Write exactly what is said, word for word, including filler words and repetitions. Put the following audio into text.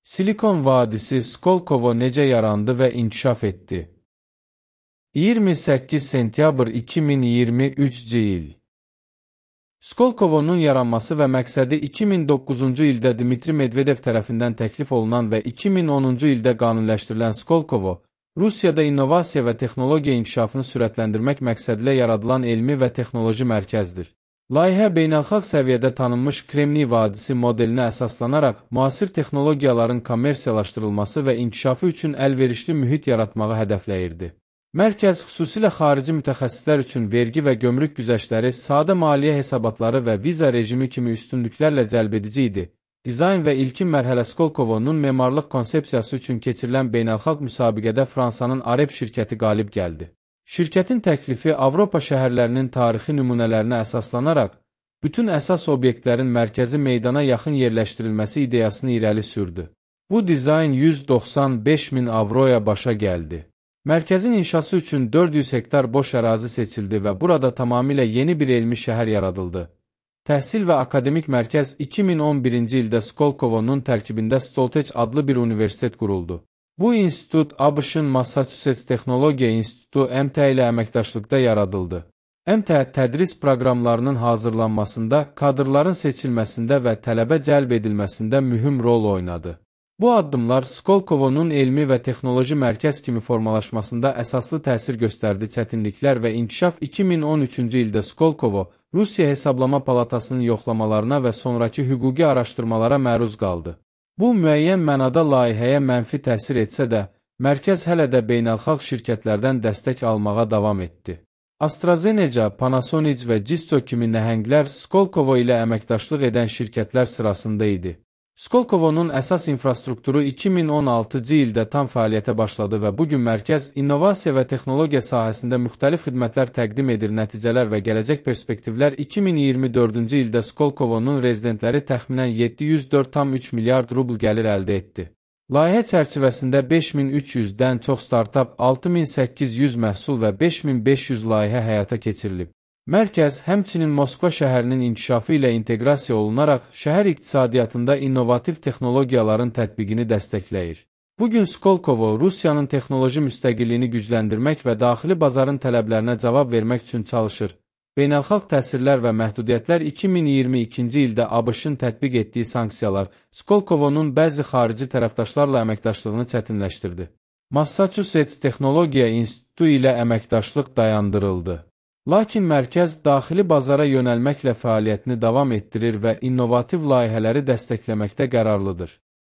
Silikon Vadisi Skolkovo necə yarandı və inkişaf etdi? iyirmi səkkiz sentyabr iki min iyirmi üç il. Skolkovonun yaranması və məqsədi iki min doqquzuncu ildə Dmitri Medvedev tərəfindən təklif olunan və iki min onuncu ildə qanunləşdirilən Skolkovo, Rusiyada innovasiya və texnologiya inkişafını sürətləndirmək məqsədilə yaradılan elmi və texnoloji mərkəzdir. Layihə beynəlxalq səviyyədə tanınmış Kremniy vadisi modelinə əsaslanaraq, müasir texnologiyaların kommersiyalaşdırılması və inkişafı üçün əlverişli mühit yaratmağı hədəfləyirdi. Mərkəz xüsusilə xarici mütəxəssislər üçün vergi və gömrük güzəştləri, sadə maliyyə hesabatları və viza rejimi kimi üstünlüklərlə cəlbedici idi. Dizayn və ilkin mərhələ Skolkovonun memarlıq konsepsiyası üçün keçirilən beynəlxalq müsabiqədə Fransanın Arep şirkəti qalib gəldi. Şirkətin təklifi Avropa şəhərlərinin tarixi nümunələrinə əsaslanaraq, bütün əsas obyektlərin mərkəzi meydana yaxın yerləşdirilməsi ideyasını irəli sürdü. Bu dizayn yüz doxsan beş min avroya başa gəldi. Mərkəzin inşası üçün dörd yüz hektar boş ərazi seçildi və burada tamamilə yeni bir elmi şəhər yaradıldı. Təhsil və akademik mərkəz iki min on birinci ildə Skolkovonun tərkibində Stoltech adlı bir universitet quruldu. Bu institut ABŞ-ın Massachusetts Texnologiya İnstitutu M T ilə əməkdaşlıqda yaradıldı. M T tədris proqramlarının hazırlanmasında, kadrların seçilməsində və tələbə cəlb edilməsində mühüm rol oynadı. Bu addımlar Skolkovonun elmi və texnoloji mərkəz kimi formalaşmasında əsaslı təsir göstərdi. Çətinliklər və inkişaf iki min on üçüncü ildə Skolkovo, Rusiya Hesablama Palatasının yoxlamalarına və sonrakı hüquqi araşdırmalara məruz qaldı. Bu, müəyyən mənada layihəyə mənfi təsir etsə də, mərkəz hələ də beynəlxalq şirkətlərdən dəstək almağa davam etdi. AstraZeneca, Panasonic və Cisco kimi nəhənglər Skolkovo ilə əməkdaşlıq edən şirkətlər sırasında idi. Skolkovonun əsas infrastrukturu iki min on altıncı ildə tam fəaliyyətə başladı və bugün mərkəz innovasiya və texnologiya sahəsində müxtəlif xidmətlər təqdim edir. Nəticələr və gələcək perspektivlər iki min iyirmi dördüncü ildə Skolkovonun rezidentləri təxminən yeddi yüz dörd tam üç milyard rubl gəlir əldə etdi. Layihə çərçivəsində beş min üç yüzdən çox startap, altı min səkkiz yüz məhsul və beş min beş yüz layihə həyata keçirilib. Mərkəz, həmçinin Moskva şəhərinin inkişafı ilə inteqrasiya olunaraq, şəhər iqtisadiyyatında innovativ texnologiyaların tətbiqini dəstəkləyir. Bugün Skolkovo, Rusiyanın texnoloji müstəqilliyini gücləndirmək və daxili bazarın tələblərinə cavab vermək üçün çalışır. Beynəlxalq təsirlər və məhdudiyyətlər iki min iyirmi ikinci ildə ABŞ-ın tətbiq etdiyi sanksiyalar, Skolkovonun bəzi xarici tərəfdaşlarla əməkdaşlığını çətinləşdirdi. Massachusetts Texnologiya İnstitutu ilə əməkdaşlıq dayandırıldı. Lakin mərkəz daxili bazara yönəlməklə fəaliyyətini davam etdirir və innovativ layihələri dəstəkləməkdə qərarlıdır.